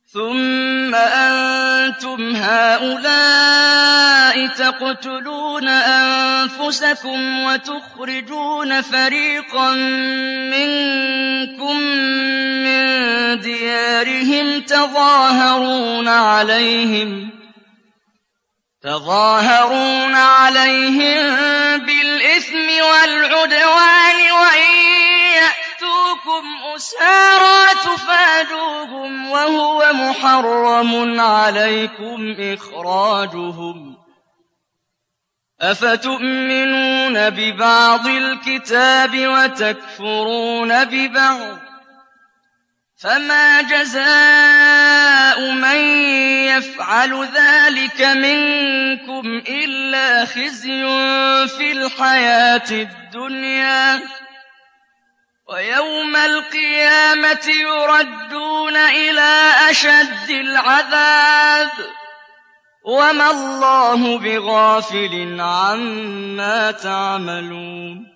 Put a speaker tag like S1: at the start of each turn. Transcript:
S1: ثم أنتم هؤلاء تقتلون أنفسكم وتخرجون فريقا منكم من ديارهم تظاهرون عليهم بالإثم والعدوان وإن يأتوكم أسارى تفادوهم وهو محرم عليكم إخراجهم أفتؤمنون ببعض الكتاب وتكفرون ببعض فما جزاء من يفعل ذلك منكم إلا خزي في الحياة الدنيا ويوم القيامة يردون إلى أشد العذاب وما الله بغافل عما تعملون